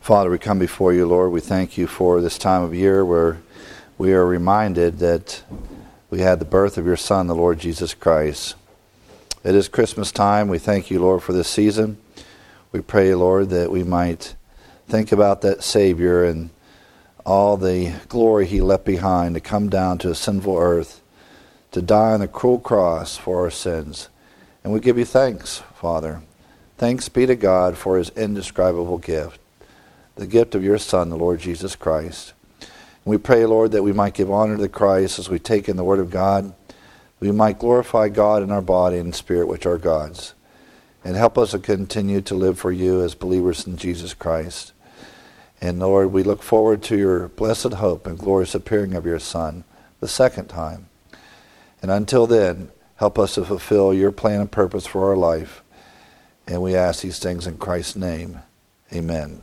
Father, we come before you, Lord. We thank you for this time of year where we are reminded that we had the birth of your Son, the Lord Jesus Christ. It is Christmas time. We thank you, Lord, for this season. We pray, Lord, that we might think about that Savior and all the glory he left behind to come down to a sinful earth, to die on a cruel cross for our sins. And we give you thanks, Father. Thanks be to God for his indescribable gift, the gift of your Son, the Lord Jesus Christ. And we pray, Lord, that we might give honor to Christ as we take in the Word of God. We might glorify God in our body and spirit, which are God's. And help us to continue to live for you as believers in Jesus Christ. And Lord, we look forward to your blessed hope and glorious appearing of your Son the second time. And until then, help us to fulfill your plan and purpose for our life. And we ask these things in Christ's name. Amen.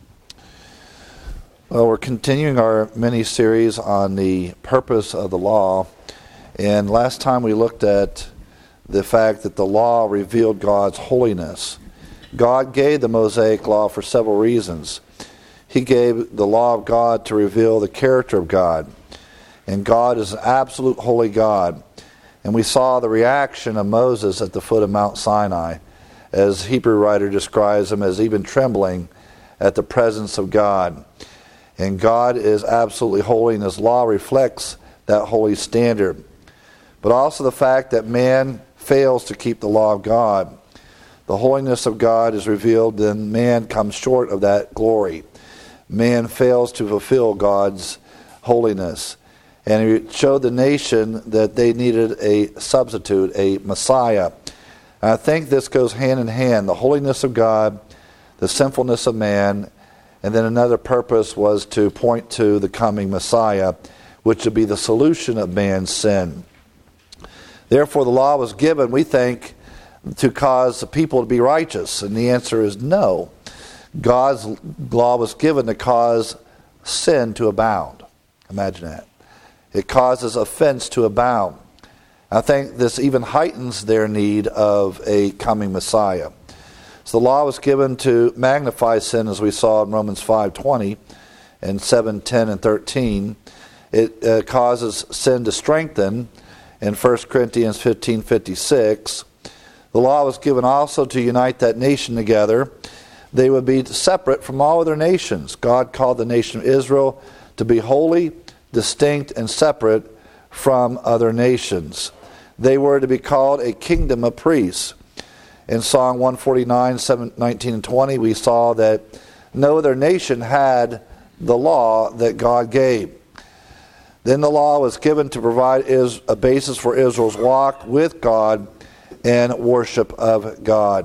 Well, we're continuing our mini-series on the purpose of the law. And last time we looked at the fact that the law revealed God's holiness. God gave the Mosaic law for several reasons. He gave the law of God to reveal the character of God. And God is an absolute holy God. And we saw the reaction of Moses at the foot of Mount Sinai, as Hebrew writer describes him as even trembling at the presence of God. And God is absolutely holy, and his law reflects that holy standard. But also the fact that man fails to keep the law of God. The holiness of God is revealed, then man comes short of that glory. Man fails to fulfill God's holiness. And he showed the nation that they needed a substitute, a Messiah. And I think this goes hand in hand, the holiness of God, the sinfulness of man, and then another purpose was to point to the coming Messiah, which would be the solution of man's sin. Therefore, the law was given, we think, to cause the people to be righteous. And the answer is no. God's law was given to cause sin to abound. Imagine that. It causes offense to abound. I think this even heightens their need of a coming Messiah. So the law was given to magnify sin, as we saw in Romans 5:20 and 7:10 and 13. It causes sin to strengthen in 1 Corinthians 15:56. The law was given also to unite that nation together. They would be separate from all other nations. God called the nation of Israel to be holy, distinct, and separate from other nations. They were to be called a kingdom of priests. In Psalm 149, 19 and 20, we saw that no other nation had the law that God gave. Then the law was given to provide a basis for Israel's walk with God and worship of God.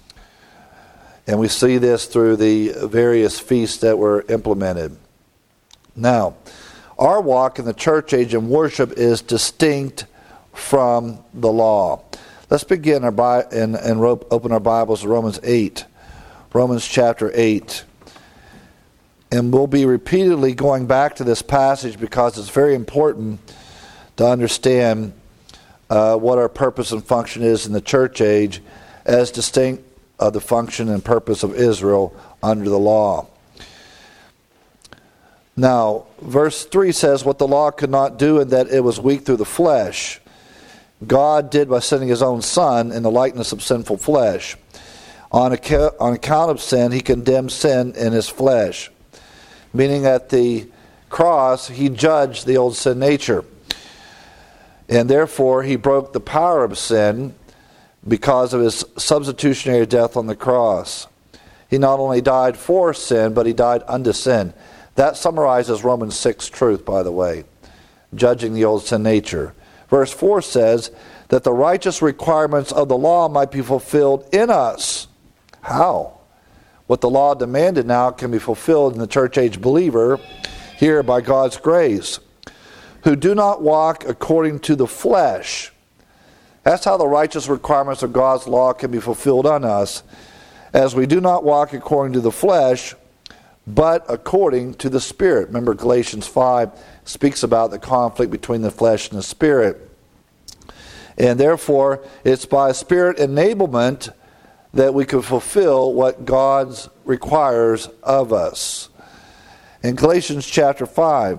And we see this through the various feasts that were implemented. Now, our walk in the church age and worship is distinct from the law. Let's begin and open our Bibles to Romans 8. Romans chapter 8. And we'll be repeatedly going back to this passage because it's very important to understand what our purpose and function is in the church age as distinct of the function and purpose of Israel under the law. Now, verse 3 says, what the law could not do, in that it was weak through the flesh, God did by sending his own Son in the likeness of sinful flesh. On account of sin, he condemned sin in his flesh. Meaning at the cross, he judged the old sin nature. And therefore, he broke the power of sin because of his substitutionary death on the cross. He not only died for sin, but he died unto sin. That summarizes Romans 6 truth, by the way, judging the old sin nature. Verse 4 says that the righteous requirements of the law might be fulfilled in us. How? What the law demanded now can be fulfilled in the church age believer here by God's grace, who do not walk according to the flesh. That's how the righteous requirements of God's law can be fulfilled on us, as we do not walk according to the flesh, but according to the Spirit. Remember, Galatians 5 speaks about the conflict between the flesh and the Spirit. And therefore, it's by Spirit enablement that we can fulfill what God's requires of us. In Galatians chapter 5,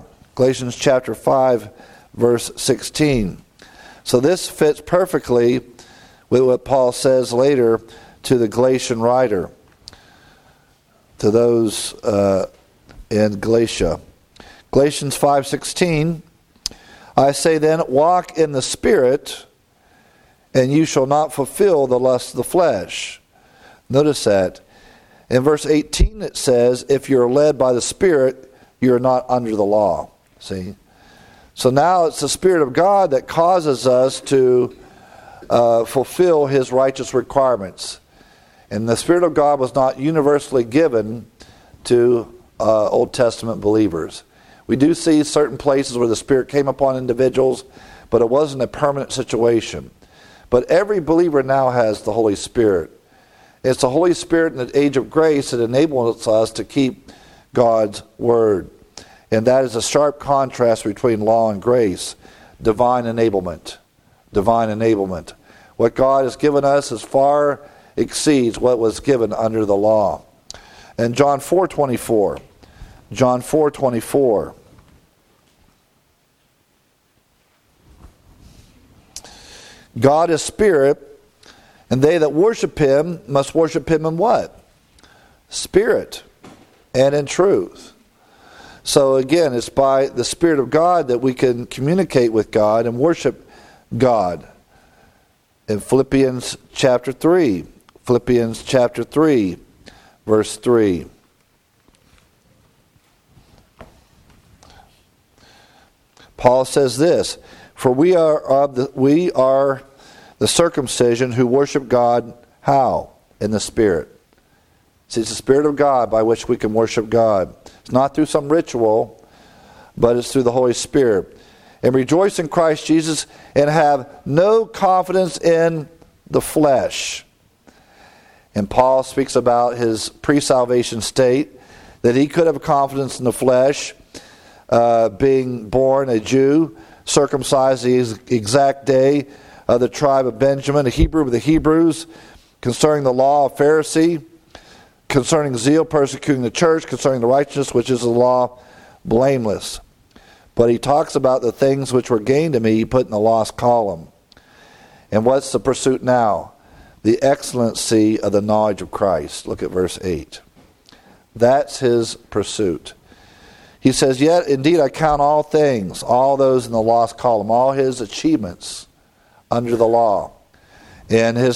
verse 16. So this fits perfectly with what Paul says later to the Galatian writer, to those in Galatia. Galatians 5:16, I say then, walk in the Spirit, and you shall not fulfill the lust of the flesh. Notice that. In verse 18 it says, if you're led by the Spirit, you're not under the law. See? So now it's the Spirit of God that causes us to fulfill His righteous requirements. And the Spirit of God was not universally given to Old Testament believers. We do see certain places where the Spirit came upon individuals, but it wasn't a permanent situation. But every believer now has the Holy Spirit. It's the Holy Spirit in the age of grace that enables us to keep God's Word. And that is a sharp contrast between law and grace. Divine enablement. Divine enablement. What God has given us as far exceeds what was given under the law. And John 4:24. John 4:24. God is spirit, and they that worship Him must worship Him in what? Spirit and in truth. So again, it's by the Spirit of God that we can communicate with God and worship God. In Philippians chapter 3, verse 3. Paul says this, for we are the circumcision who worship God, how? In the Spirit. See, it's the Spirit of God by which we can worship God. It's not through some ritual, but it's through the Holy Spirit. And rejoice in Christ Jesus and have no confidence in the flesh. And Paul speaks about his pre-salvation state, that he could have confidence in the flesh, being born a Jew, circumcised the exact day of the tribe of Benjamin, a Hebrew of the Hebrews, concerning the law, a Pharisee, concerning zeal, persecuting the church, concerning the righteousness, which is the law, blameless. But he talks about the things which were gained to me, he put in the lost column. And what's the pursuit now? The excellency of the knowledge of Christ. Look at verse 8. That's his pursuit. He says, yet indeed I count all things, all those in the lost column, all his achievements under the law. And his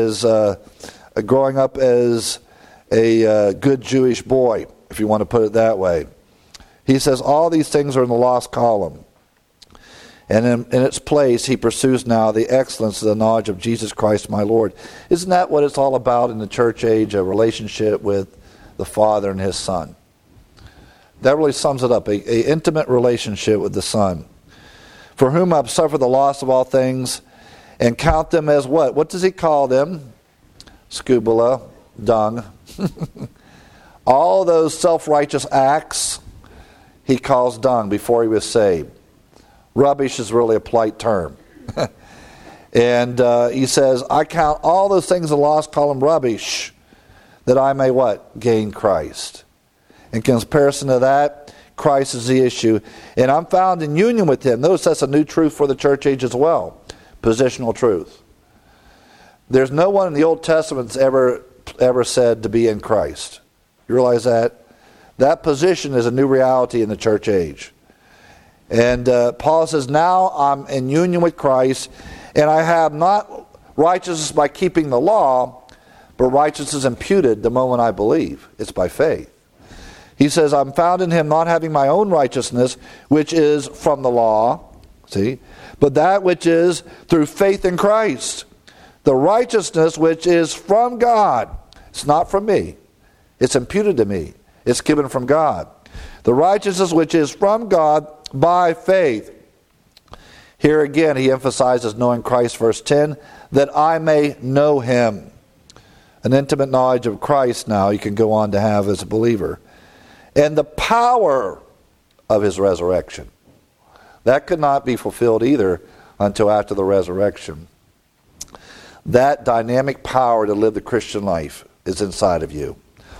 growing up as a good Jewish boy, if you want to put it that way. He says all these things are in the lost column. And in its place, he pursues now the excellence of the knowledge of Jesus Christ my Lord. Isn't that what it's all about in the church age, a relationship with the Father and His Son? That really sums it up, a intimate relationship with the Son. For whom I've suffered the loss of all things, and count them as what? What does he call them? Scubula, dung. All those self-righteous acts he calls dung before he was saved. Rubbish is really a polite term. And he says, I count all those things in the lost column rubbish, that I may what? Gain Christ. In comparison to that, Christ is the issue. And I'm found in union with Him. Notice that's a new truth for the church age as well. Positional truth. There's no one in the Old Testament that's ever said to be in Christ. You realize that? That position is a new reality in the church age. And Paul says, now I'm in union with Christ, and I have not righteousness by keeping the law, but righteousness imputed the moment I believe. It's by faith. He says, I'm found in Him not having my own righteousness, which is from the law, see, but that which is through faith in Christ. The righteousness which is from God. It's not from me. It's imputed to me. It's given from God. The righteousness which is from God by faith. Here again he emphasizes knowing Christ, verse 10, that I may know Him. An intimate knowledge of Christ now you can go on to have as a believer. And the power of His resurrection. That could not be fulfilled either until after the resurrection. That dynamic power to live the Christian life is inside of you.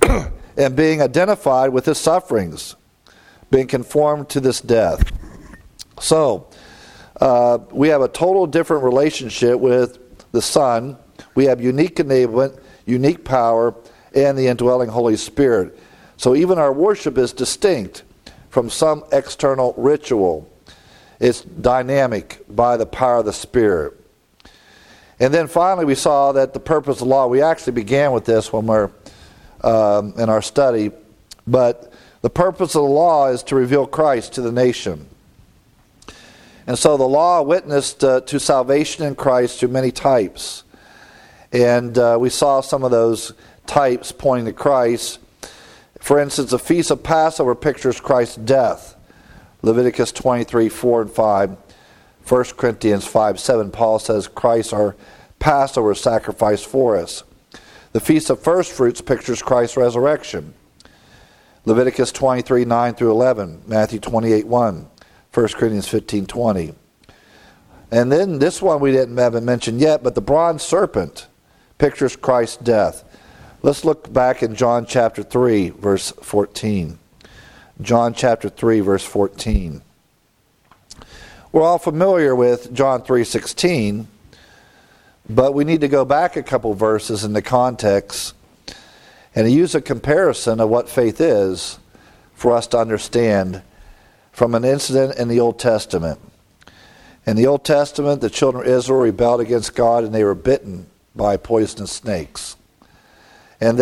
and being identified with his sufferings, being conformed to this death. So, we have a total different relationship with the Son. We have unique enablement, unique power, and the indwelling Holy Spirit. So even our worship is distinct from some external ritual. It's dynamic by the power of the Spirit. And then finally we saw that the purpose of the law, we actually began with this when we're in our study, but the purpose of the law is to reveal Christ to the nation. And so the law witnessed to salvation in Christ through many types. And we saw some of those types pointing to Christ. For instance, the Feast of Passover pictures Christ's death. Leviticus 23, 4 and 5. 1 Corinthians 5, 7, Paul says, Christ our Passover sacrifice for us. The Feast of First Fruits pictures Christ's resurrection. Leviticus 23, 9 through 11. Matthew 28, 1. 1 Corinthians 15, 20. And then this one we haven't mentioned yet, but the bronze serpent pictures Christ's death. Let's look back in John chapter 3, verse 14. John chapter 3, verse 14. We're all familiar with John 3:16, but we need to go back a couple verses in the context and use a comparison of what faith is for us to understand from an incident in the Old Testament. In the Old Testament, the children of Israel rebelled against God and they were bitten by poisonous snakes. And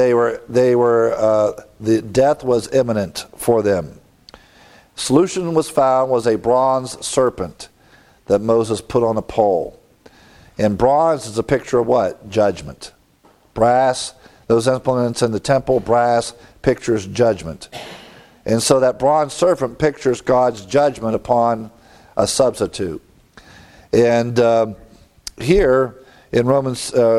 the death was imminent for them. Solution was found was a bronze serpent that Moses put on a pole. And bronze is a picture of what? Judgment. Brass, those implements in the temple, brass pictures judgment. And so that bronze serpent pictures God's judgment upon a substitute. And here in John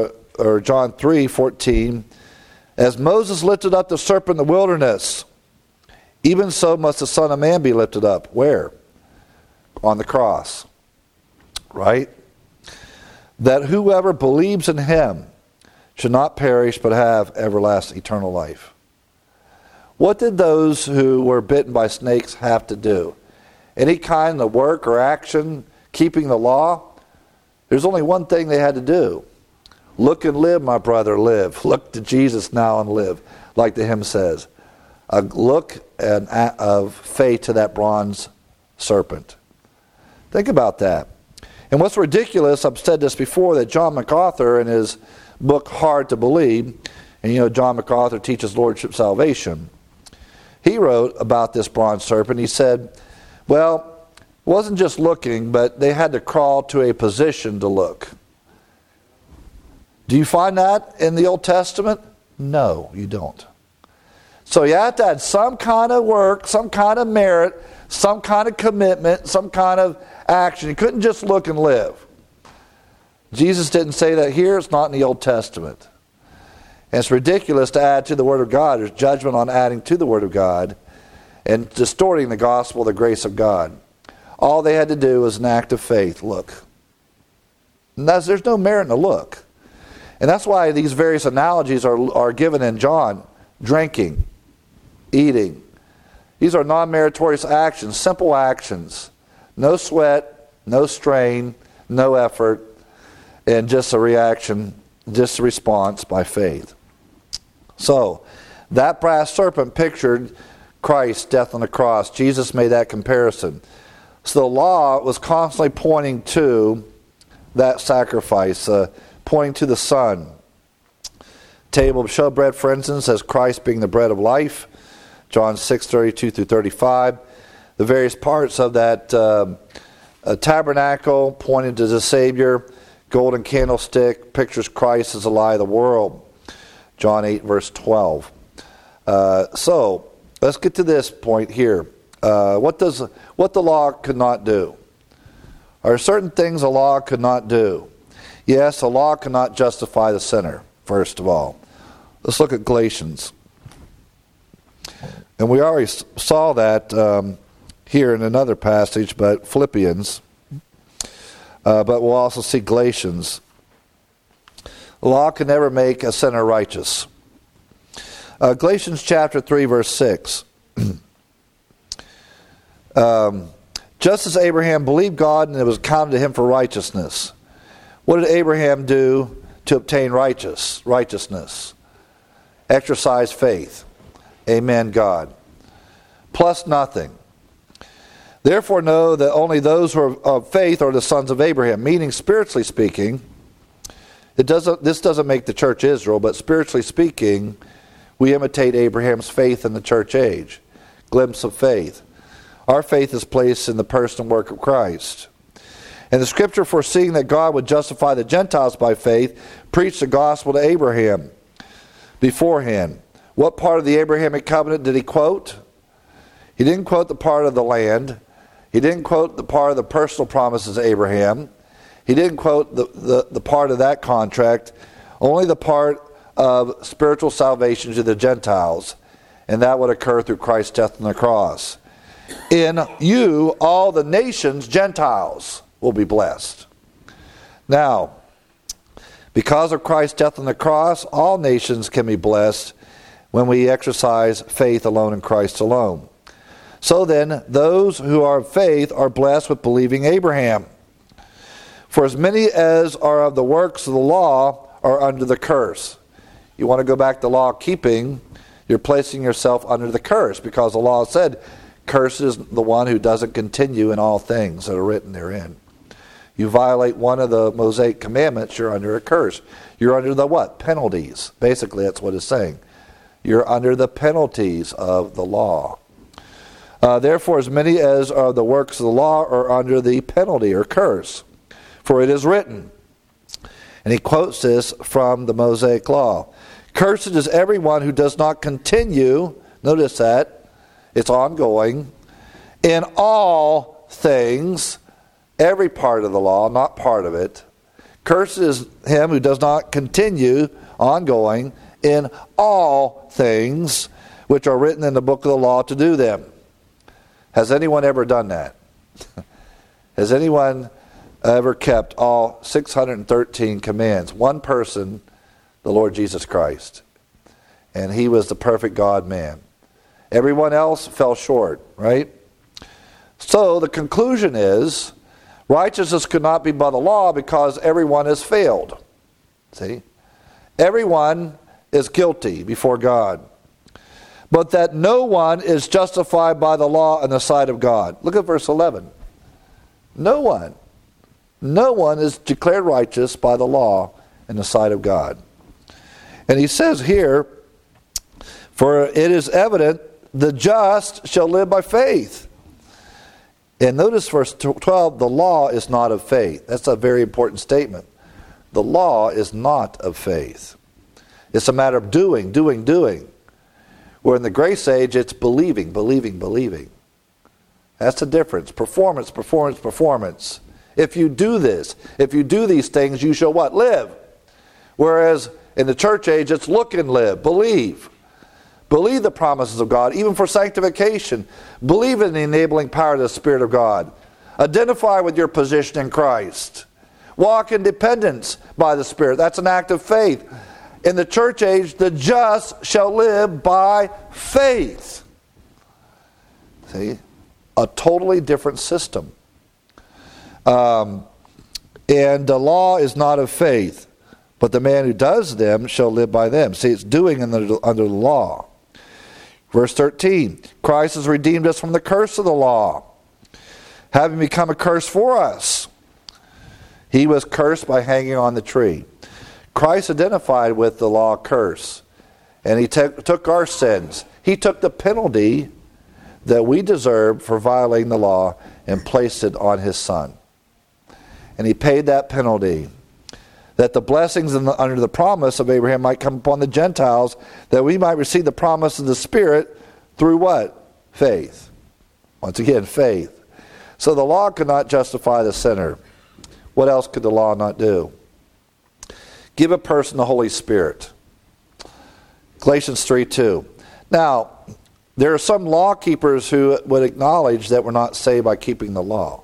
3:14, as Moses lifted up the serpent in the wilderness, even so must the Son of Man be lifted up. Where? On the cross. Right? That whoever believes in him should not perish but have everlasting eternal life. What did those who were bitten by snakes have to do? Any kind of work or action, keeping the law? There's only one thing they had to do. Look and live, my brother, live. Look to Jesus now and live, like the hymn says. A look of faith to that bronze serpent. Think about that. And what's ridiculous, I've said this before, that John MacArthur in his book Hard to Believe, and you know John MacArthur teaches Lordship Salvation, he wrote about this bronze serpent. He said, well, it wasn't just looking, but they had to crawl to a position to look. Do you find that in the Old Testament? No, you don't. So you have to have some kind of work, some kind of merit, some kind of commitment, some kind of action. You couldn't just look and live. Jesus didn't say that here. It's not in the Old Testament. And it's ridiculous to add to the Word of God. There's judgment on adding to the Word of God and distorting the gospel, the grace of God. All they had to do was an act of faith. Look. And there's no merit in a look. And that's why these various analogies are given in John. Drinking, eating. These are non-meritorious actions, simple actions. No sweat, no strain, no effort, and just a reaction, just a response by faith. So, that brass serpent pictured Christ's death on the cross. Jesus made that comparison. So the law was constantly pointing to that sacrifice, pointing to the Son. Table of showbread, for instance, as Christ being the bread of life. John 6:32 through 35. The various parts of that tabernacle pointed to the Savior. Golden candlestick pictures Christ as the light of the world. John 8, verse 12. So, let's get to this point here. What the law could not do? Are there certain things the law could not do? Yes, the law could not justify the sinner, first of all. Let's look at Galatians. And we already saw that here in another passage, but Philippians. But we'll also see Galatians. The law can never make a sinner righteous. Galatians chapter 3, verse 6. Just as Abraham believed God and it was counted to him for righteousness. What did Abraham do to obtain righteousness? Exercise faith. Amen, God. Plus nothing. Therefore know that only those who are of faith are the sons of Abraham. Meaning, spiritually speaking, this doesn't make the church Israel, but spiritually speaking, we imitate Abraham's faith in the church age. Glimpse of faith. Our faith is placed in the person and work of Christ. And the scripture, foreseeing that God would justify the Gentiles by faith, preached the gospel to Abraham beforehand. What part of the Abrahamic covenant did he quote? He didn't quote the part of the land. He didn't quote the part of the personal promises of Abraham. He didn't quote the part of that contract. Only the part of spiritual salvation to the Gentiles. And that would occur through Christ's death on the cross. In you, all the nations, Gentiles, will be blessed. Now, because of Christ's death on the cross, all nations can be blessed when we exercise faith alone in Christ alone. So then, those who are of faith are blessed with believing Abraham. For as many as are of the works of the law are under the curse. You want to go back to law keeping, you're placing yourself under the curse, because the law said, cursed is the one who doesn't continue in all things that are written therein. You violate one of the Mosaic commandments, you're under a curse. You're under the what? Penalties. Basically, that's what it's saying. You're under the penalties of the law. Therefore, as many as are the works of the law are under the penalty or curse. For it is written, and he quotes this from the Mosaic law, cursed is everyone who does not continue, notice that, it's ongoing, in all things, every part of the law, not part of it. Cursed is him who does not continue, ongoing, in all things which are written in the book of the law to do them. Has anyone ever done that? Has anyone ever kept all 613 commands? One person, the Lord Jesus Christ. And he was the perfect God-man. Everyone else fell short, right? So the conclusion is, righteousness could not be by the law because everyone has failed. See? Everyone is guilty before God. But that no one is justified by the law in the sight of God. Look at verse 11. No one. No one is declared righteous by the law in the sight of God. And he says here, for it is evident the just shall live by faith. And notice verse 12, the law is not of faith. That's a very important statement. The law is not of faith. It's a matter of doing. Where in the grace age, it's believing. That's the difference. Performance. If you do this, if you do these things, you shall what? Live. Whereas in the church age, it's look and live. Believe. Believe the promises of God, even for sanctification. Believe in the enabling power of the Spirit of God. Identify with your position in Christ. Walk in dependence by the Spirit. That's an act of faith. In the church age, the just shall live by faith. See? A totally different system. And the law is not of faith, but the man who does them shall live by them. See, it's doing under the law. Verse 13, Christ has redeemed us from the curse of the law, having become a curse for us. He was cursed by hanging on the tree. Christ identified with the law curse, and he took our sins. He took the penalty that we deserved for violating the law and placed it on his Son. And he paid that penalty, that the blessings under the promise of Abraham might come upon the Gentiles, that we might receive the promise of the Spirit through what? Faith. Once again, faith. So the law could not justify the sinner. What else could the law not do? Give a person the Holy Spirit. Galatians 3:2. Now, there are some law keepers who would acknowledge that we're not saved by keeping the law.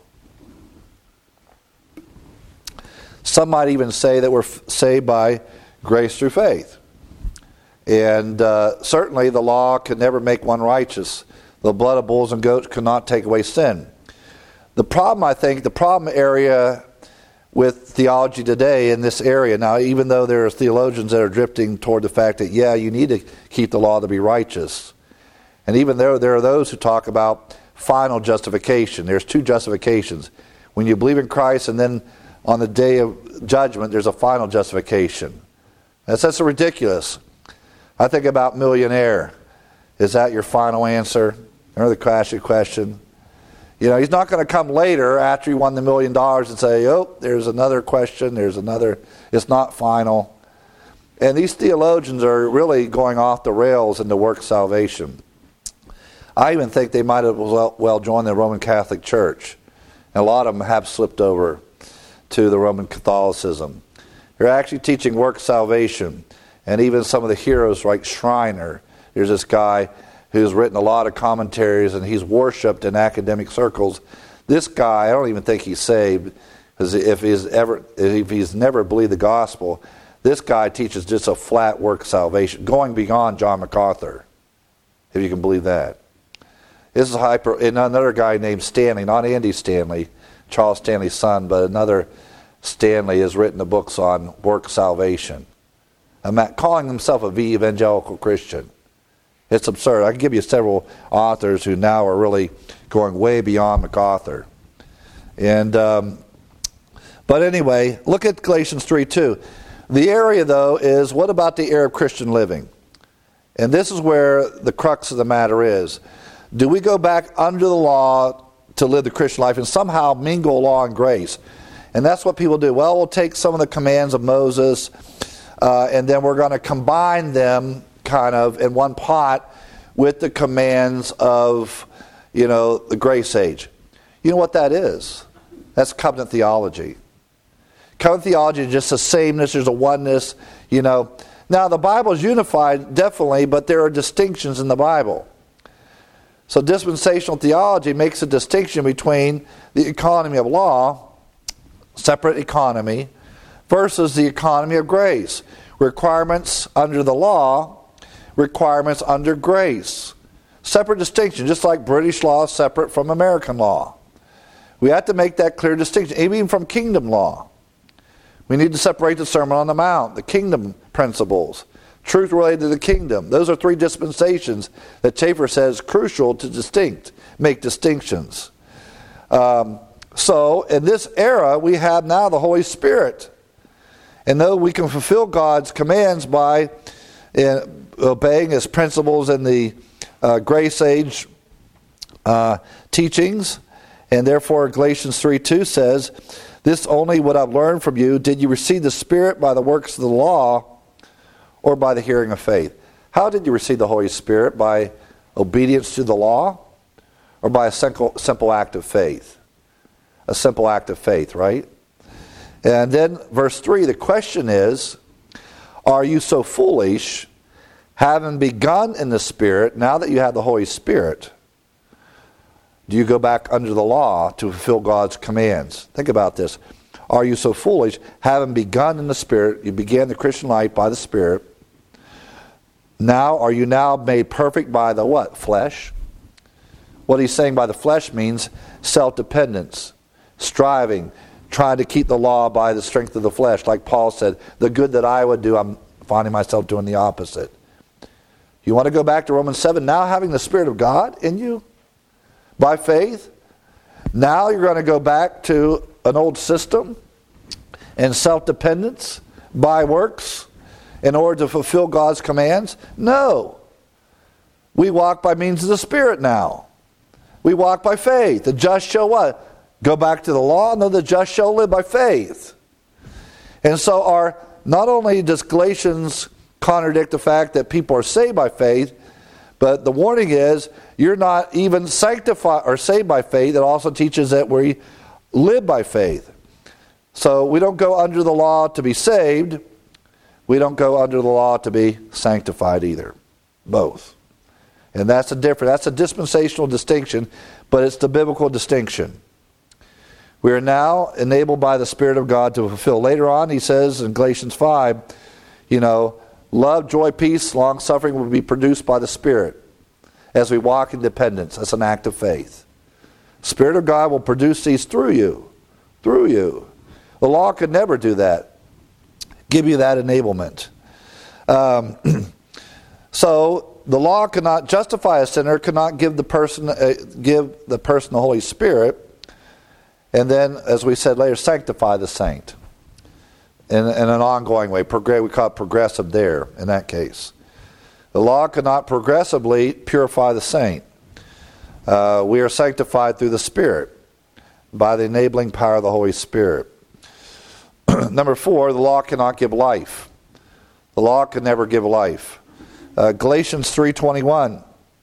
Some might even say that we're saved by grace through faith. And certainly the law can never make one righteous. The blood of bulls and goats cannot take away sin. The problem, I think, the problem area with theology today in this area, now even though there are theologians that are drifting toward the fact that, yeah, you need to keep the law to be righteous. And even though there are those who talk about final justification, there's two justifications. When you believe in Christ and then on the day of judgment, there's a final justification. That's ridiculous. I think about millionaire. Is that your final answer? Remember the classic question? You know, he's not going to come later after he won the $1 million and say, oh, there's another question, there's another, it's not final. And these theologians are really going off the rails in the work of salvation. I even think they might have well joined the Roman Catholic Church. And a lot of them have slipped over to the Roman Catholicism. They're actually teaching work salvation. And even some of the heroes like Schreiner, there's this guy who's written a lot of commentaries and he's worshipped in academic circles. This guy, I don't even think he's saved, because if he's never believed the gospel, this guy teaches just a flat work salvation, going beyond John MacArthur, if you can believe that. This is and another guy named Stanley, not Andy Stanley, Charles Stanley's son, but another Stanley has written the books on work salvation. Calling himself a evangelical Christian. It's absurd. I can give you several authors who now are really going way beyond MacArthur. And but anyway, look at Galatians 3:2. The area, though, is what about the area of Christian living? And this is where the crux of the matter is. Do we go back under the law to live the Christian life and somehow mingle law and grace? And that's what people do. Well, we'll take some of the commands of Moses and then we're going to combine them kind of in one pot with the commands of, the grace age. You know what that is? That's covenant theology. Covenant theology is just a sameness, there's a oneness, Now, the Bible is unified, definitely, but there are distinctions in the Bible. So dispensational theology makes a distinction between the economy of law, separate economy, versus the economy of grace. Requirements under the law, requirements under grace. Separate distinction, just like British law is separate from American law. We have to make that clear distinction, even from kingdom law. We need to separate the Sermon on the Mount, the kingdom principles, truth related to the kingdom. Those are three dispensations that Chafer says crucial to make distinctions. So in this era, we have now the Holy Spirit. And though we can fulfill God's commands by obeying His principles in the grace age teachings, and therefore Galatians 3:2 says, "This only what I've learned from you, did you receive the Spirit by the works of the law or by the hearing of faith?" How did you receive the Holy Spirit? By obedience to the law or by a simple act of faith? A simple act of faith, right? And then verse 3, the question is, are you so foolish, having begun in the Spirit, now that you have the Holy Spirit, do you go back under the law to fulfill God's commands? Think about this. Are you so foolish, having begun in the Spirit, you began the Christian life by the Spirit, are you now made perfect by the what? Flesh? What he's saying by the flesh means self-dependence, striving, trying to keep the law by the strength of the flesh. Like Paul said, the good that I would do, I'm finding myself doing the opposite. You want to go back to Romans 7, now having the Spirit of God in you by faith, now you're going to go back to an old system and self-dependence by works in order to fulfill God's commands? No. We walk by means of the Spirit now. We walk by faith. The just shall what? Go back to the law? No, the just shall live by faith. And so not only does Galatians contradict the fact that people are saved by faith, but the warning is you're not even sanctified or saved by faith. It also teaches that we live by faith. So we don't go under the law to be saved. We don't go under the law to be sanctified either. Both. And that's a dispensational distinction, but it's the biblical distinction. We are now enabled by the Spirit of God to fulfill. Later on, he says in Galatians 5, Love, joy, peace, long-suffering will be produced by the Spirit as we walk in dependence. That's an act of faith. Spirit of God will produce these through you. Through you. The law could never do that. Give you that enablement. So the law cannot justify a sinner, cannot give the person the Holy Spirit, and then, as we said later, sanctify the saint in an ongoing way. We call it progressive there in that case. The law cannot progressively purify the saint. We are sanctified through the Spirit by the enabling power of the Holy Spirit. Number 4, the law cannot give life. The law can never give life. Galatians 3:21.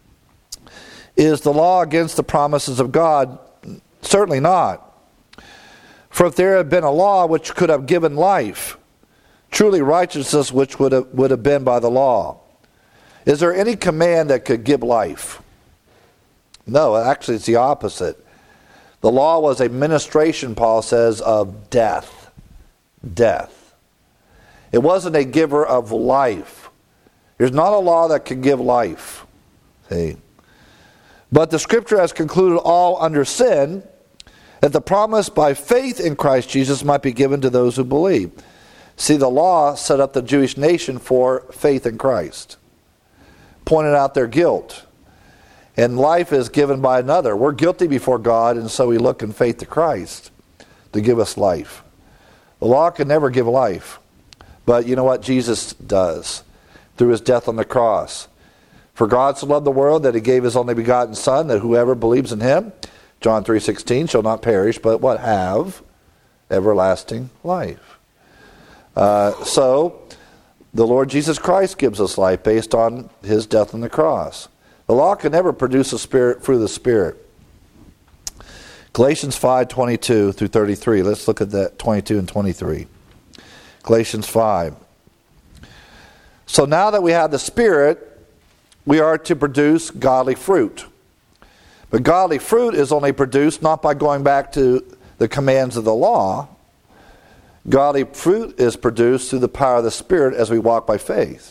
Is the law against the promises of God? Certainly not. For if there had been a law which could have given life, truly righteousness which would have been by the law. Is there any command that could give life? No, actually it's the opposite. The law was a ministration, Paul says, of death. Death. It wasn't a giver of life. There's not a law that can give life. See? But the Scripture has concluded all under sin, that the promise by faith in Christ Jesus might be given to those who believe. See, the law set up the Jewish nation for faith in Christ. Pointed out their guilt. And life is given by another. We're guilty before God, and so we look in faith to Christ to give us life. The law can never give life. But you know what? Jesus does through his death on the cross. For God so loved the world that he gave his only begotten Son, that whoever believes in him, John 3:16, shall not perish, but what? Have everlasting life. So, the Lord Jesus Christ gives us life based on his death on the cross. The law can never produce a spirit through the Spirit. Galatians 5:22 through 33. Let's look at that, 22 and 23. Galatians 5. So now that we have the Spirit, we are to produce godly fruit. But godly fruit is only produced not by going back to the commands of the law. Godly fruit is produced through the power of the Spirit as we walk by faith.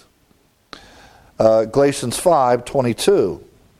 Galatians 5:22.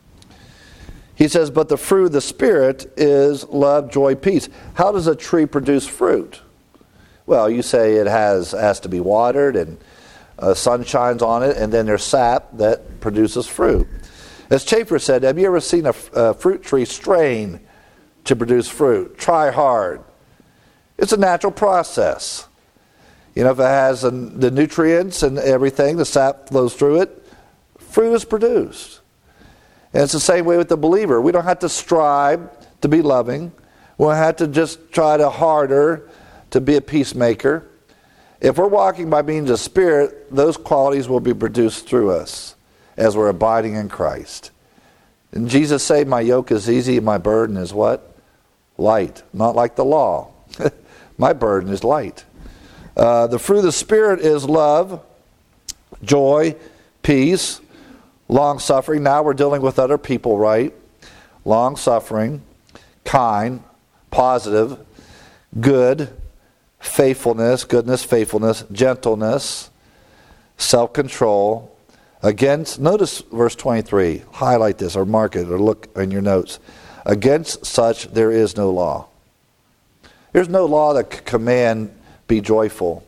He says, but the fruit of the Spirit is love, joy, peace. How does a tree produce fruit? Well, you say it has to be watered and sun shines on it, and then there's sap that produces fruit. As Chafer said, have you ever seen a fruit tree strain to produce fruit? Try hard. It's a natural process. You know, if it has the nutrients and everything, the sap flows through it, fruit is produced. And it's the same way with the believer. We don't have to strive to be loving. We don't have to just try harder to be a peacemaker. If we're walking by means of Spirit, those qualities will be produced through us as we're abiding in Christ. And Jesus said, my yoke is easy and my burden is what? Light. Not like the law. My burden is light. The fruit of the Spirit is love, joy, peace, long-suffering. Now we're dealing with other people, right? Long-suffering, kind, positive, good, faithfulness, goodness, faithfulness, gentleness, self-control. Against, notice verse 23. Highlight this or mark it or look in your notes. Against such there is no law. There's no law that can command be joyful,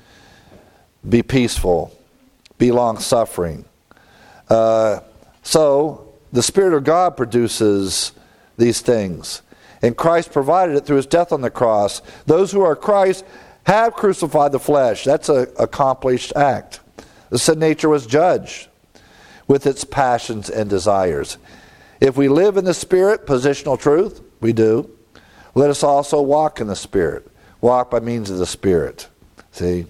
be peaceful, be long-suffering. So the Spirit of God produces these things. And Christ provided it through his death on the cross. Those who are Christ have crucified the flesh. That's an accomplished act. The sin nature was judged with its passions and desires. If we live in the Spirit, positional truth, we do. Let us also walk in the Spirit. Walk by means of the Spirit. See?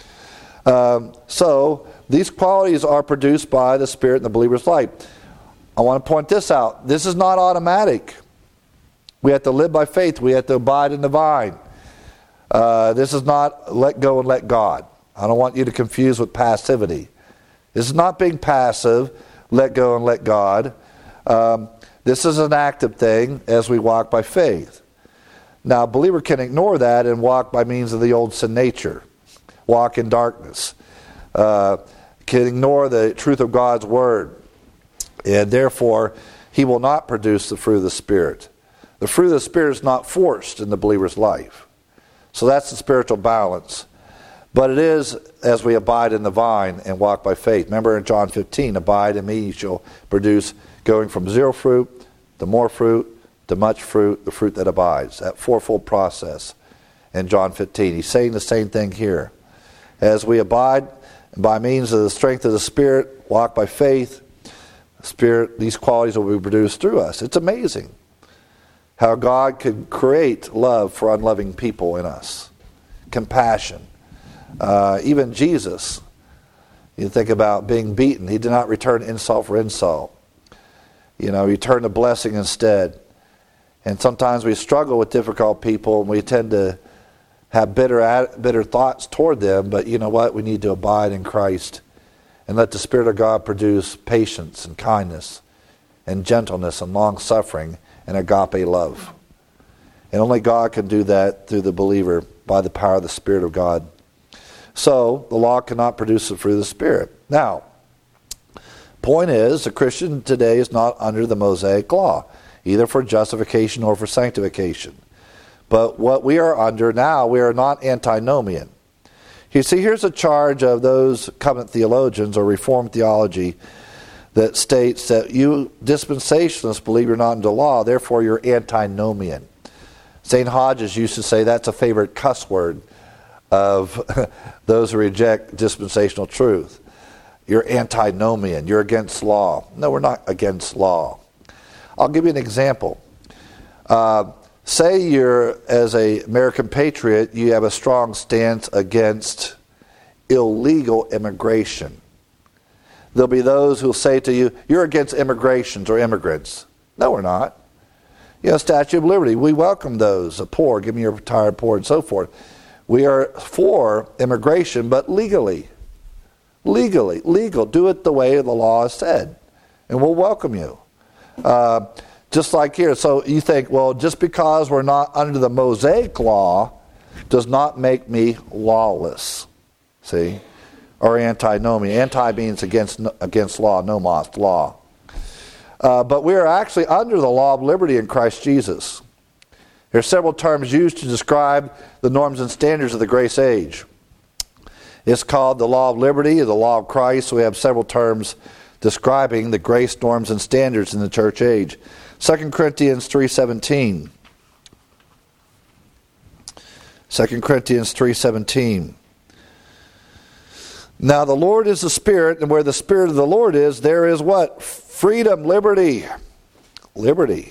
So, these qualities are produced by the Spirit in the believer's life. I want to point this out. This is not automatic. We have to live by faith. We have to abide in the vine. This is not let go and let God. I don't want you to confuse with passivity. This is not being passive, let go and let God. This is an active thing as we walk by faith. Now, a believer can ignore that and walk by means of the old sin nature. Walk in darkness. can ignore the truth of God's Word. And therefore, he will not produce the fruit of the Spirit. The fruit of the Spirit is not forced in the believer's life. So that's the spiritual balance. But it is as we abide in the vine and walk by faith. Remember in John 15, abide in me, you shall produce, going from zero fruit to more fruit to much fruit, the fruit that abides. That fourfold process in John 15. He's saying the same thing here. As we abide by means of the strength of the Spirit, walk by faith, the Spirit, these qualities will be produced through us. It's amazing how God could create love for unloving people in us. Compassion. Even Jesus, you think about being beaten. He did not return insult for insult. He turned a blessing instead. And sometimes we struggle with difficult people and we tend to have bitter thoughts toward them. But you know what? We need to abide in Christ and let the Spirit of God produce patience and kindness and gentleness and long-suffering and agape love. And only God can do that through the believer by the power of the Spirit of God. So, the law cannot produce the fruit of the Spirit. Now, point is, the Christian today is not under the Mosaic law, either for justification or for sanctification. But what we are under now, we are not antinomian. You see, here's a charge of those covenant theologians or Reformed theology that states that you dispensationalists believe you're not under law, therefore you're antinomian. St. Hodges used to say that's a favorite cuss word of those who reject dispensational truth. You're antinomian. You're against law. No, we're not against law. I'll give you an example. Say you're, as an American patriot, you have a strong stance against illegal immigration. There'll be those who'll say to you, you're against immigrations or immigrants. No, we're not. Statue of Liberty, we welcome those, the poor, give me your retired poor, and so forth. We are for immigration, but legally. Legal. Do it the way the law has said, and we'll welcome you. Just like here. So you think, well, just because we're not under the Mosaic law does not make me lawless. See? Or antinomian. Anti means against law, nomos, law. But we are actually under the law of liberty in Christ Jesus. There are several terms used to describe the norms and standards of the grace age. It's called the law of liberty, the law of Christ. So we have several terms describing the grace norms and standards in the church age. 2 Corinthians 3:17. 2 Corinthians 3:17. Now the Lord is the Spirit, and where the Spirit of the Lord is, there is what? Freedom, liberty. Liberty.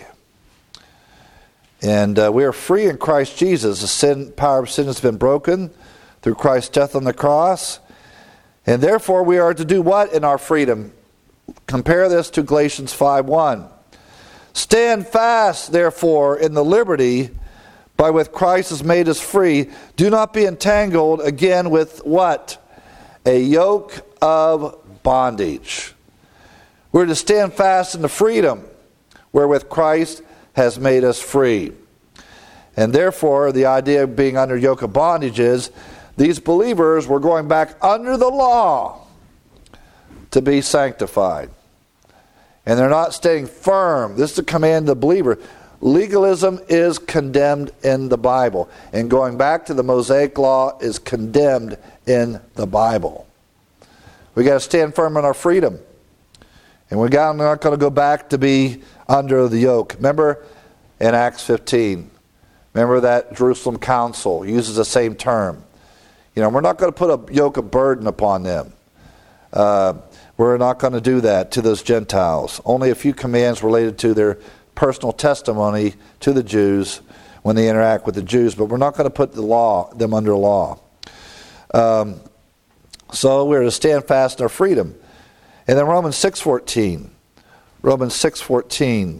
And we are free in Christ Jesus. The power of sin has been broken through Christ's death on the cross. And therefore we are to do what in our freedom? Compare this to Galatians 5:1. Stand fast, therefore, in the liberty by which Christ has made us free. Do not be entangled again with what? A yoke of bondage. We're to stand fast in the freedom wherewith Christ has made us free. And therefore, the idea of being under yoke of bondage is these believers were going back under the law to be sanctified. And they're not staying firm. This is the command of the believer. Legalism is condemned in the Bible. And going back to the Mosaic law is condemned in the Bible. We got to stand firm in our freedom. And we're not going to go back to be under the yoke. Remember in Acts 15. Remember that Jerusalem council uses the same term. We're not going to put a yoke of burden upon them. We're not going to do that to those Gentiles. Only a few commands related to their personal testimony to the Jews when they interact with the Jews, but we're not going to put them under law. So we're to stand fast in our freedom. And then Romans 6:14. Romans 6:14.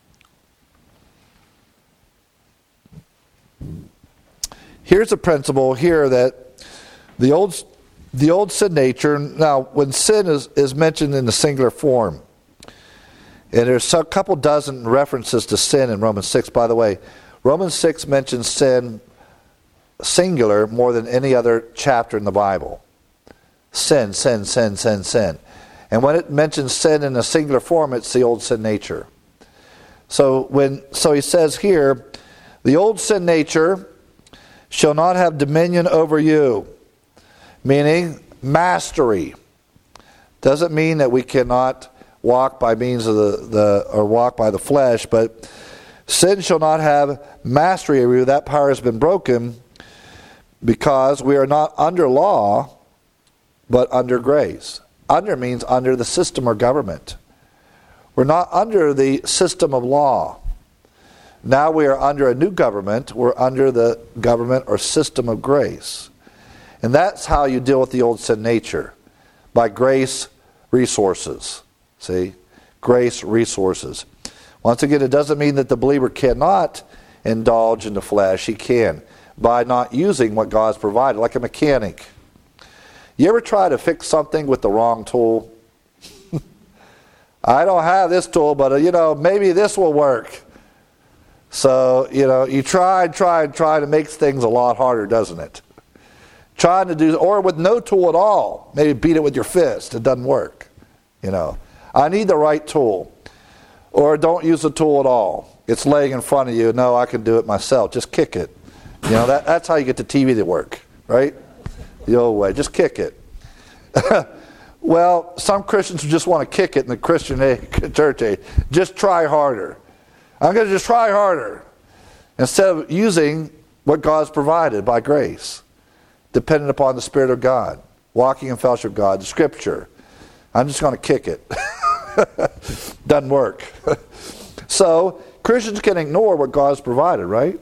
Here's a principle here that the old sin nature, now when sin is mentioned in the singular form, and there's a couple dozen references to sin in Romans 6, by the way. Romans 6 mentions sin singular more than any other chapter in the Bible. Sin, sin, sin, sin, sin. And when it mentions sin in a singular form, it's the old sin nature. So he says here, the old sin nature shall not have dominion over you, meaning mastery. Doesn't mean that we cannot walk by means of or walk by the flesh, but sin shall not have mastery over you. That power has been broken because we are not under law, but under grace. Under means under the system or government. We're not under the system of law. Now we are under a new government. We're under the government or system of grace. And that's how you deal with the old sin nature. By grace resources. See? Grace resources. Once again, it doesn't mean that the believer cannot indulge in the flesh. He can. By not using what God's provided. Like a mechanic. You ever try to fix something with the wrong tool? I don't have this tool, but maybe this will work. So, you try to make things a lot harder, doesn't it? Trying to do, or with no tool at all. Maybe beat it with your fist. It doesn't work. I need the right tool. Or don't use the tool at all. It's laying in front of you. No, I can do it myself. Just kick it. That's how you get the TV to work, right? The old way. Just kick it. Well, some Christians just want to kick it in the Christian church age. Just try harder. I'm going to just try harder. Instead of using what God's provided by grace. Dependent upon the Spirit of God. Walking in fellowship with God. The Scripture. I'm just going to kick it. Doesn't work. So, Christians can ignore what God's provided, right?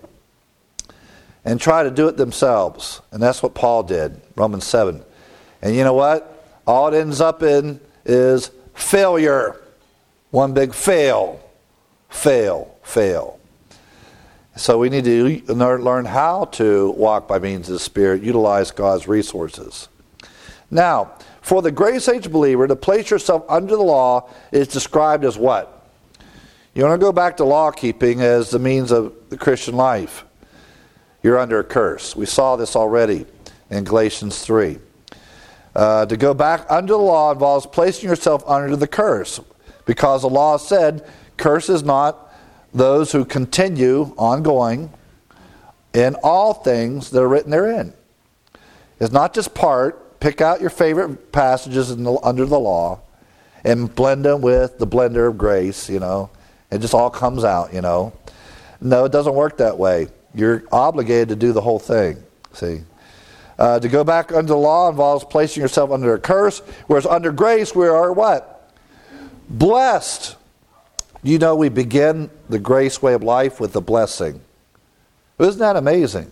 And try to do it themselves. And that's what Paul did. Romans 7. And you know what? All it ends up in is failure. One big fail. Fail. Fail. So we need to learn how to walk by means of the Spirit, utilize God's resources. Now, for the grace age believer, to place yourself under the law is described as what? You want to go back to law keeping as the means of the Christian life. You're under a curse. We saw this already in Galatians 3. To go back under the law involves placing yourself under the curse. Because the law said, curse is not those who continue ongoing in all things that are written therein. It's not just part. Pick out your favorite passages under the law and blend them with the blender of grace, It just all comes out, No, it doesn't work that way. You're obligated to do the whole thing, see. To go back under the law involves placing yourself under a curse, whereas under grace we are what? Blessed. We begin the grace way of life with the blessing. Isn't that amazing?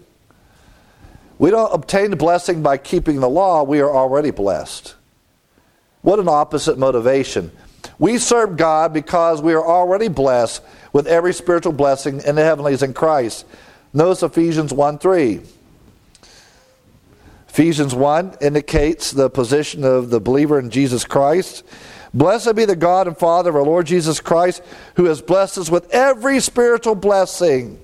We don't obtain the blessing by keeping the law. We are already blessed. What an opposite motivation. We serve God because we are already blessed with every spiritual blessing in the heavenlies in Christ. Notice Ephesians 1:3. Ephesians 1 indicates the position of the believer in Jesus Christ. Blessed be the God and Father of our Lord Jesus Christ, who has blessed us with every spiritual blessing.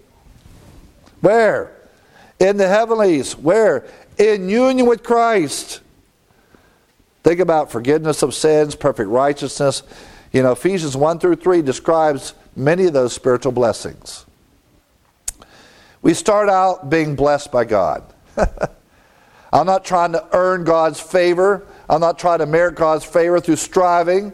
Where? In the heavenlies. Where? In union with Christ. Think about forgiveness of sins, perfect righteousness. Ephesians 1-3 describes many of those spiritual blessings. We start out being blessed by God. I'm not trying to earn God's favor. I'm not trying to merit God's favor through striving.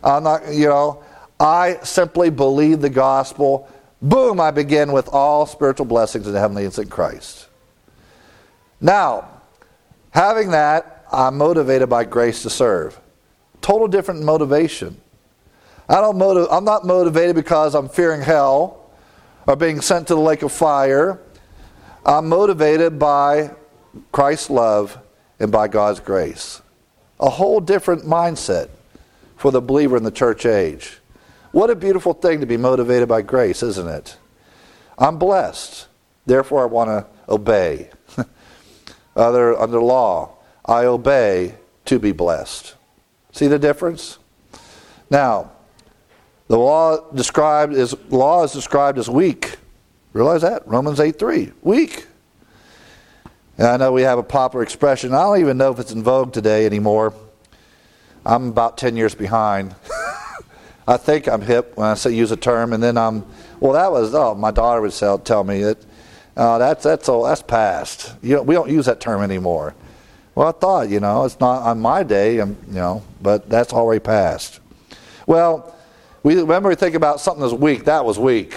I simply believe the gospel. Boom, I begin with all spiritual blessings in the heavenlies in Christ. Now, having that, I'm motivated by grace to serve. Total different motivation. I'm not motivated because I'm fearing hell or being sent to the lake of fire. I'm motivated by Christ's love and by God's grace. A whole different mindset for the believer in the church age. What a beautiful thing to be motivated by grace, isn't it? I'm blessed. Therefore, I want to obey. Under law, I obey to be blessed. See the difference? Now, the law is described as weak. Realize that? Romans 8:3. Weak. And I know we have a popular expression. I don't even know if it's in vogue today anymore. I'm about 10 years behind. I think I'm hip when I say use a term, and then my daughter would tell me that that's past. We don't use that term anymore. Well, I thought, it's not on my day, but that's already passed. Well, we think about something that's weak. That was weak.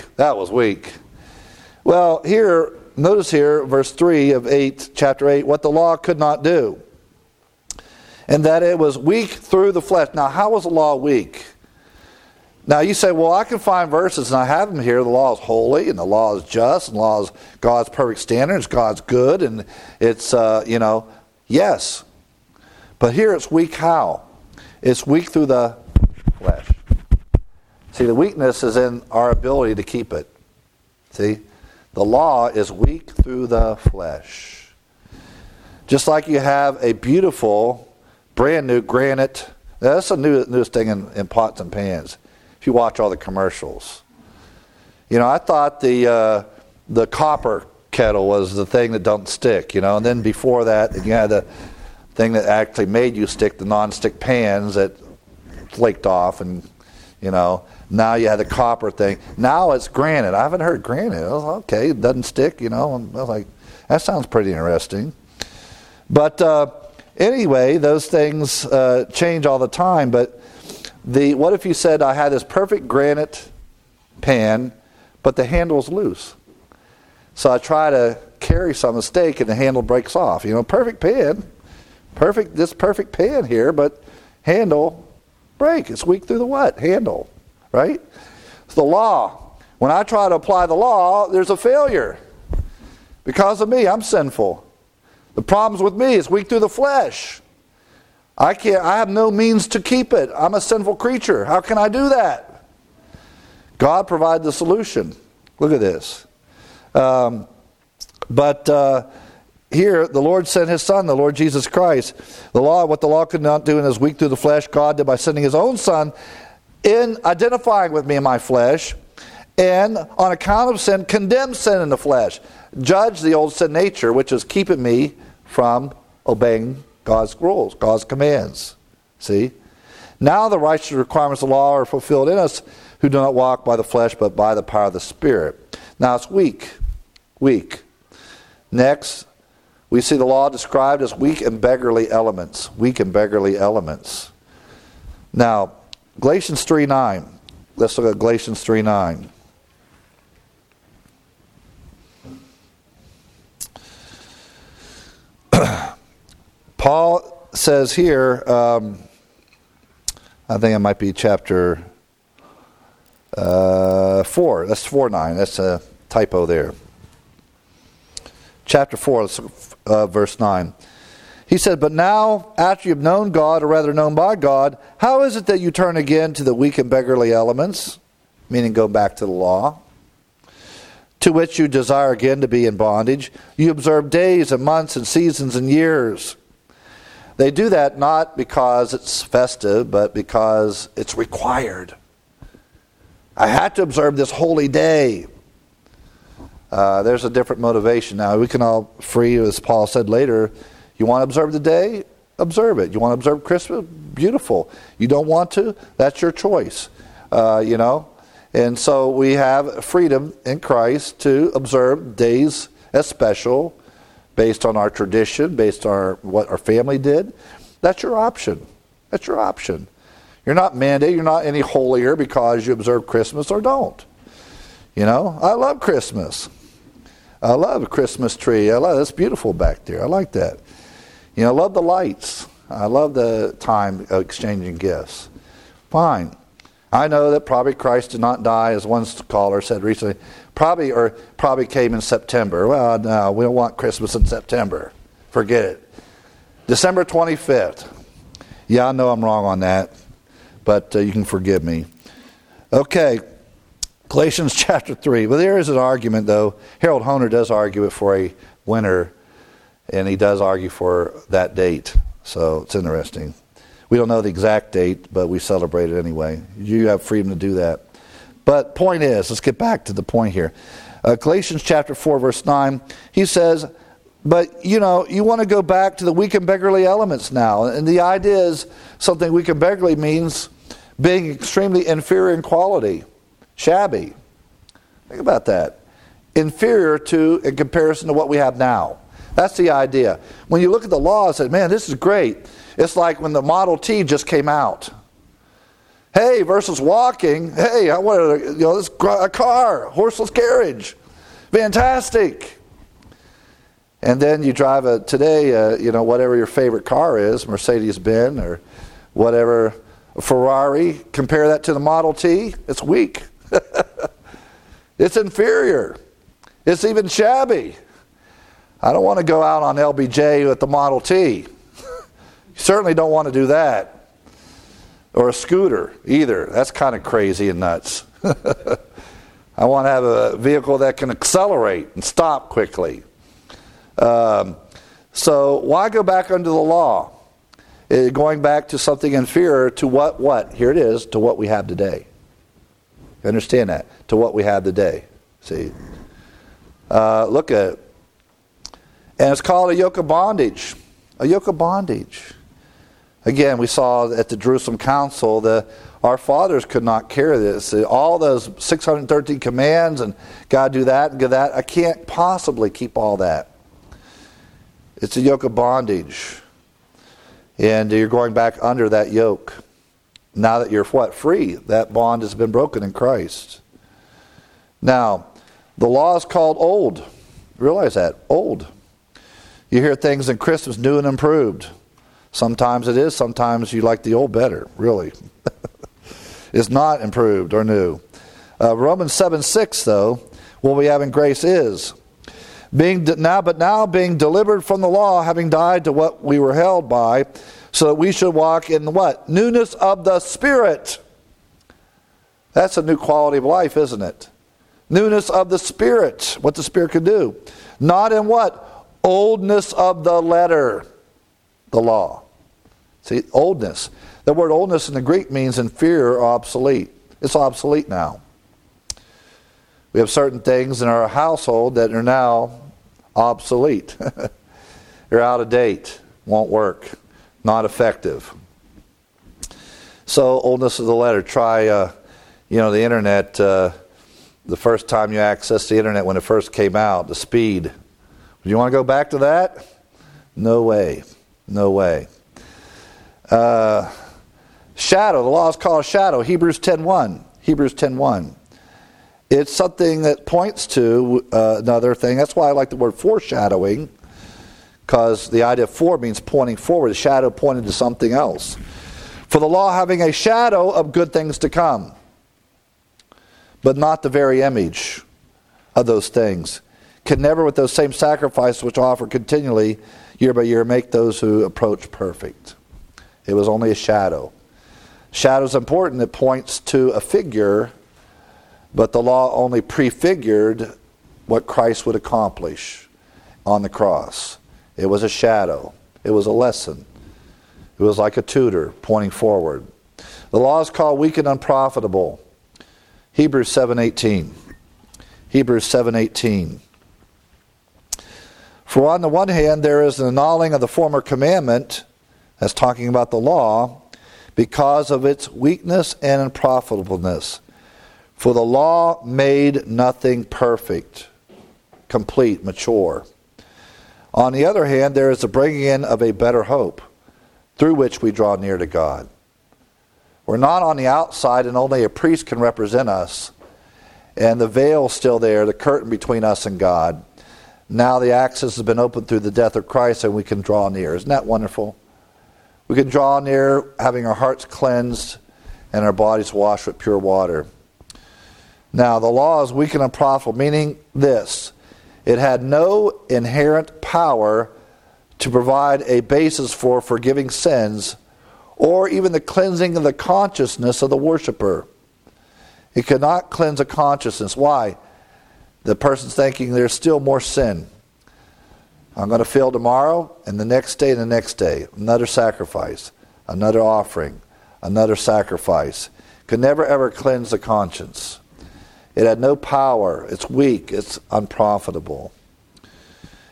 Well, notice here, verse 3 of chapter 8, what the law could not do. And that it was weak through the flesh. Now, how was the law weak? Now, you say, well, I can find verses, and I have them here. The law is holy, and the law is just, and the law is God's perfect standard. It's God's good, and it's, yes. But here it's weak how? It's weak through the flesh. See, the weakness is in our ability to keep it. See? The law is weak through the flesh. Just like you have a beautiful, brand new granite. That's the newest thing in pots and pans. If you watch all the commercials. I thought the copper kettle was the thing that don't stick, and then before that, you had the thing that actually made you stick, the non-stick pans that flaked off, and, now you have the copper thing. Now it's granite. I haven't heard granite. I was like, okay, it doesn't stick, and I was like, that sounds pretty interesting. But anyway, those things change all the time, but what if you said I had this perfect granite pan, but the handle's loose? So I try to carry some steak and the handle breaks off. Perfect pan, this perfect pan here, but handle break. It's weak through the what? Handle, right? It's the law. When I try to apply the law, there's a failure. Because of me, I'm sinful. The problem's with me. It's weak through the flesh. I have no means to keep it. I'm a sinful creature. How can I do that? God provided the solution. Look at this. Here, the Lord sent His Son, the Lord Jesus Christ. What the law could not do and is weak through the flesh, God did by sending His own Son, in identifying with me in my flesh, and on account of sin, condemned sin in the flesh. Judge the old sin nature, which is keeping me from obeying God's rules, God's commands. See? Now the righteous requirements of the law are fulfilled in us who do not walk by the flesh, but by the power of the Spirit. Now it's weak. Weak. Next, we see the law described as weak and beggarly elements. Weak and beggarly elements. Now, Galatians 3:9. Let's look at Galatians 3:9. Paul says here, I think it might be chapter 4. That's 4:9. That's a typo there. Chapter 4, verse 9. He said, but now, after you've known God, or rather known by God, how is it that you turn again to the weak and beggarly elements, meaning go back to the law, to which you desire again to be in bondage? You observe days and months and seasons and years. They do that not because it's festive, but because it's required. I had to observe this holy day. There's a different motivation now. We can all free, as Paul said later, you want to observe the day? Observe it. You want to observe Christmas? Beautiful. You don't want to? That's your choice. And so we have freedom in Christ to observe days as special, based on our tradition, based on what our family did. That's your option. That's your option. You're not mandated. You're not any holier because you observe Christmas or don't. I love Christmas. I love a Christmas tree. It's beautiful back there. I like that. I love the lights. I love the time of exchanging gifts. Fine. I know that probably Christ did not die, as one scholar said recently, probably came in September. Well, no, we don't want Christmas in September. Forget it. December 25th. Yeah, I know I'm wrong on that, but you can forgive me. Okay, Galatians chapter 3. Well, there is an argument, though. Harold Hoehner does argue it for a winter, and he does argue for that date. So it's interesting. We don't know the exact date, but we celebrate it anyway. You have freedom to do that. But point is, let's get back to the point here. Galatians chapter 4, verse 9, he says, But, you want to go back to the weak and beggarly elements now. And the idea is something weak and beggarly means being extremely inferior in quality, shabby. Think about that. Inferior to, in comparison to what we have now. That's the idea. When you look at the law and say, man, this is great. It's like when the Model T just came out. Hey, versus walking. Hey, I wanted a car, horseless carriage. Fantastic. And then you drive today, whatever your favorite car is, Mercedes-Benz or whatever, Ferrari. Compare that to the Model T. It's weak. It's inferior. It's even shabby. I don't want to go out on LBJ with the Model T. You certainly don't want to do that. Or a scooter either. That's kind of crazy and nuts. I want to have a vehicle that can accelerate and stop quickly. So why go back under the law? Going back to something inferior to what? Here it is, to what we have today. You understand that? To what we have today. See? Look at it. And it's called a yoke of bondage. A yoke of bondage. Again, we saw at the Jerusalem Council that our fathers could not carry this. All those 613 commands and God do that and do that. I can't possibly keep all that. It's a yoke of bondage. And you're going back under that yoke. Now that you're free. That bond has been broken in Christ. Now, the law is called old. Realize that. Old. You hear things in Christmas new and improved. Sometimes it is. Sometimes you like the old better. Really. It's not improved or new. Romans 7:6 though, what we have in grace is being delivered from the law, having died to what we were held by, so that we should walk in what? Newness of the Spirit. That's a new quality of life, isn't it? Newness of the Spirit. What the Spirit can do. Not in what? Oldness of the letter. The law. See, oldness. The word oldness in the Greek means inferior or obsolete. It's obsolete now. We have certain things in our household that are now obsolete. They're out of date. Won't work. Not effective. So, oldness of the letter. Try, the internet. The first time you accessed the internet when it first came out, the speed. Do you want to go back to that? No way. No way. Shadow. The law is called shadow. Hebrews 10:1. Hebrews 10:1. It's something that points to another thing. That's why I like the word foreshadowing, because the idea of fore means pointing forward. The shadow pointed to something else. For the law having a shadow of good things to come, but not the very image of those things, can never with those same sacrifices which offer continually year by year make those who approach perfect. It was only a shadow. Shadow is important. It points to a figure, but the law only prefigured what Christ would accomplish on the cross. It was a shadow. It was a lesson. It was like a tutor pointing forward. The law is called weak and unprofitable. Hebrews 7:18. Hebrews 7:18. For on the one hand, there is an annulling of the former commandment, that's talking about the law, because of its weakness and unprofitableness. For the law made nothing perfect, complete, mature. On the other hand, there is the bringing in of a better hope, through which we draw near to God. We're not on the outside, and only a priest can represent us. And the veil's still there, the curtain between us and God. Now the access has been opened through the death of Christ, and we can draw near. Isn't that wonderful? We can draw near, having our hearts cleansed and our bodies washed with pure water. Now, the law is weak and unprofitable, meaning this: it had no inherent power to provide a basis for forgiving sins, or even the cleansing of the consciousness of the worshiper. It could not cleanse a consciousness. Why? The person's thinking there's still more sin. I'm going to fail tomorrow, and the next day, and the next day. Another sacrifice, another offering, another sacrifice. Could never ever cleanse the conscience. It had no power. It's weak. It's unprofitable.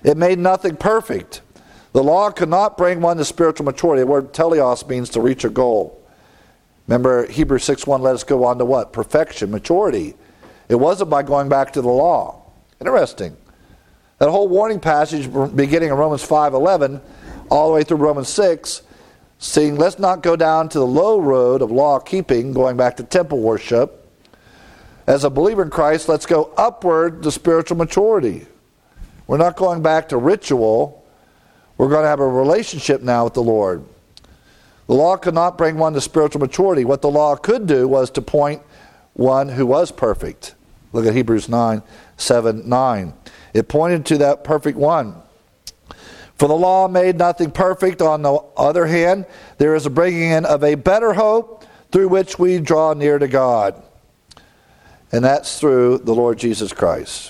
It made nothing perfect. The law could not bring one to spiritual maturity. The word teleos means to reach a goal. Remember, Hebrews 6:1 let us go on to what? Perfection, maturity. It wasn't by going back to the law. Interesting. That whole warning passage beginning in Romans 5:11 all the way through Romans 6, saying let's not go down to the low road of law keeping, going back to temple worship. As a believer in Christ, let's go upward to spiritual maturity. We're not going back to ritual. We're going to have a relationship now with the Lord. The law could not bring one to spiritual maturity. What the law could do was to point one who was perfect. Look at Hebrews 9:7-9. It pointed to that perfect one. For the law made nothing perfect. On the other hand, there is a bringing in of a better hope through which we draw near to God. And that's through the Lord Jesus Christ.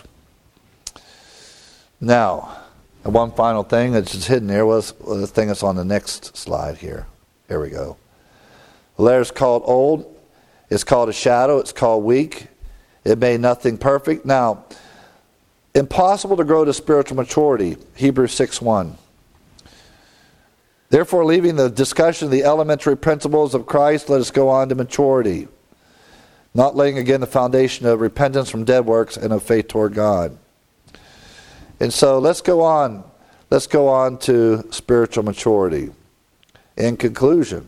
Now, one final thing that's just hidden there was the thing that's on the next slide here. Here we go. The letter's called old. It's called a shadow. It's called weak. It made nothing perfect. Now, impossible to grow to spiritual maturity. Hebrews 6:1. Therefore, leaving the discussion of the elementary principles of Christ, let us go on to maturity. Not laying again the foundation of repentance from dead works and of faith toward God. And so let's go on. Let's go on to spiritual maturity. In conclusion,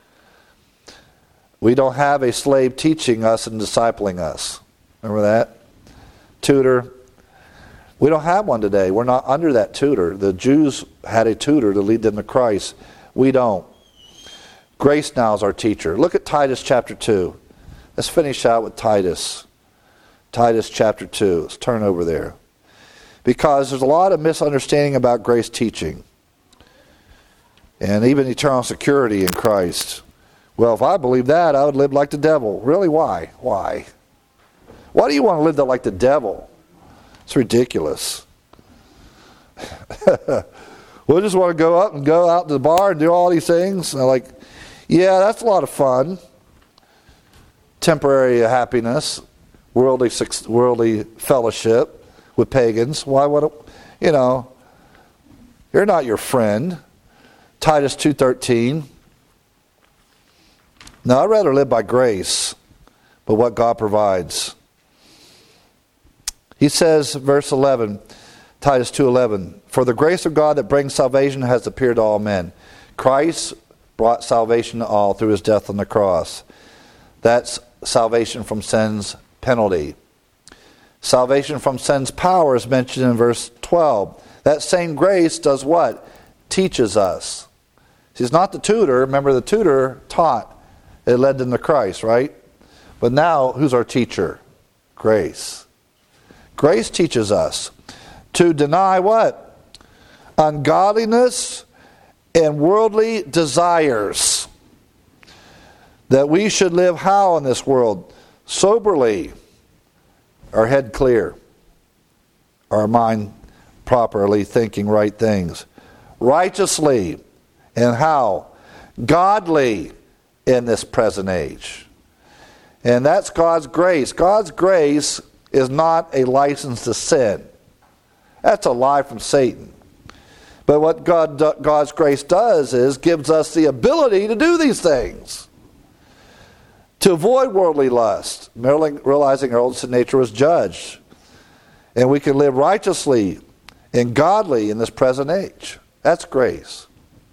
we don't have a slave teaching us and discipling us. Remember that? Tutor. We don't have one today. We're not under that tutor. The Jews had a tutor to lead them to Christ. We don't. Grace now is our teacher. Look at Titus chapter 2. Let's finish out with Titus. Titus chapter 2. Let's turn over there. Because there's a lot of misunderstanding about grace teaching. And even eternal security in Christ. Well, if I believe that, I would live like the devil. Really? Why? Why? Why do you want to live like the devil? It's ridiculous. We just want to go up and go out to the bar and do all these things. And I'm like, yeah, that's a lot of fun. Temporary happiness, worldly fellowship with pagans. Why would you're not your friend. Titus 2:13. Now, I'd rather live by grace, but what God provides. He says, verse 11, Titus 2:11, for the grace of God that brings salvation has appeared to all men. Christ brought salvation to all through his death on the cross. That's salvation from sin's penalty. Salvation from sin's power is mentioned in verse 12. That same grace does what? Teaches us. He's not the tutor. Remember, the tutor taught. It led them to Christ, right? But now, who's our teacher? Grace. Grace teaches us to deny what? Ungodliness and worldly desires. That we should live how in this world? Soberly. Our head clear. Our mind properly thinking right things. Righteously. And how? Godly in this present age. And that's God's grace. God's grace is not a license to sin. That's a lie from Satan. But what God's grace does is gives us the ability to do these things. To avoid worldly lust, realizing our old sin nature was judged. And we can live righteously and godly in this present age. That's grace.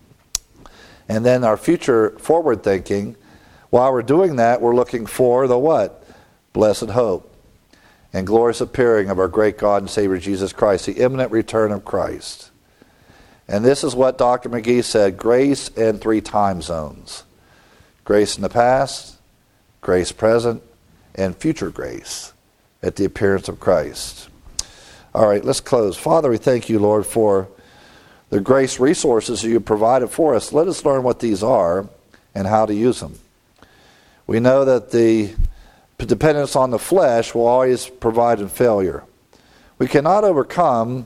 And then our future forward thinking, while we're doing that, we're looking for the what? Blessed hope and glorious appearing of our great God and Savior Jesus Christ, the imminent return of Christ. And this is what Dr. McGee said, grace in 3 time zones. Grace in the past, grace present, and future grace at the appearance of Christ. All right, let's close. Father, we thank you, Lord, for the grace resources you provided for us. Let us learn what these are and how to use them. We know that the dependence on the flesh will always provide in failure. We cannot overcome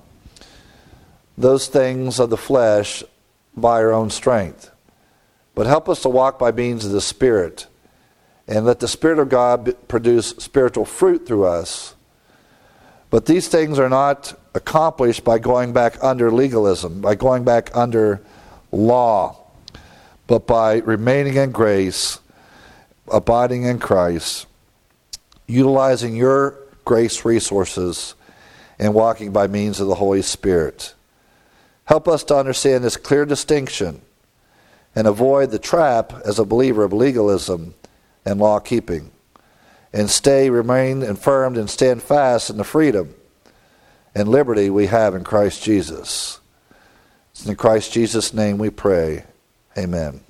those things of the flesh by our own strength. But help us to walk by means of the Spirit, and let the Spirit of God produce spiritual fruit through us But these things are not accomplished by going back under legalism, by going back under law, but by remaining in grace, abiding in Christ, utilizing your grace resources, and walking by means of the Holy Spirit. Help us to understand this clear distinction and avoid the trap as a believer of legalism and law-keeping, and remain affirmed and stand fast in the freedom and liberty we have in Christ Jesus. It's in Christ Jesus' name we pray. Amen.